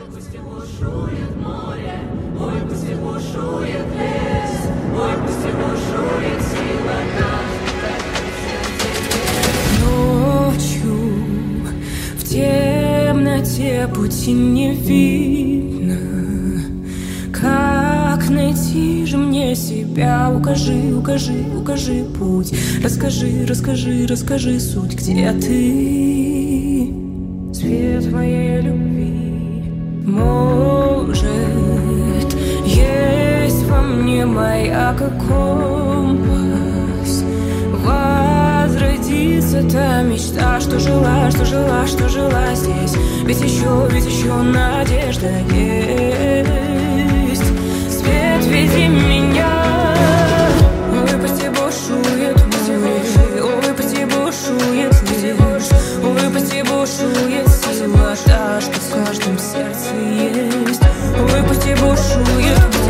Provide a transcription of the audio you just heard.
Пусть и бушует море, ой, пусть и бушует лес, ой, пусть и бушует сила каждой. Ночью в темноте пути не видно. Как найти же мне себя? Укажи, укажи, укажи путь. Расскажи, расскажи, расскажи суть. Где ты? Свет моей любви. Может, есть во мне маяк и компас. Возродится та мечта, что жила, что жила, что жила здесь. Ведь еще надежда есть. Свет, веди меня. Ой, пусть и бушует море, ой, пусть и бушует лес, ой, пусть и бушует сила та, что в каждом сердце есть. Ой, пусть и бушует